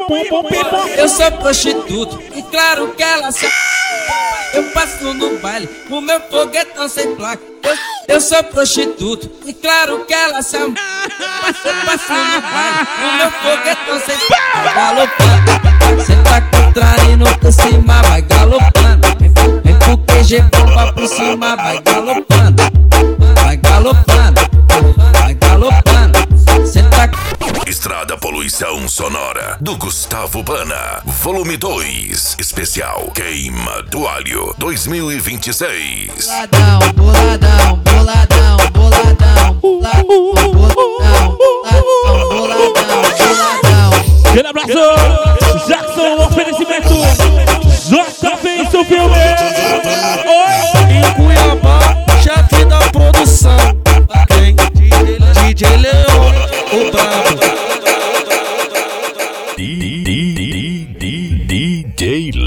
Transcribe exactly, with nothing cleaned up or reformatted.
Eu sou prostituto e claro que ela se... Eu passo no baile, o meu foguetão sem placa. Eu, eu sou prostituto e claro que ela se... Eu passo no baile, o meu foguetão sem placa. Galopando, cê tá contraindo por cima, vai galopando. Vem pro Q G, bomba por cima, vai galopando. Vai galopando, vai galopando. Cê tá... Estrada Poluição Sonora do Gustavo Bana, volume dois, especial Queima do Alho dois mil e vinte e seis. Boladão, boladão, boladão, boladão, boladão, boladão, boladão, boladão. Grande abraço, Jackson, oferecimento J P em seu filme. Em Cuiabá, chefe da produção, quem? D J Leão, o brabo. D J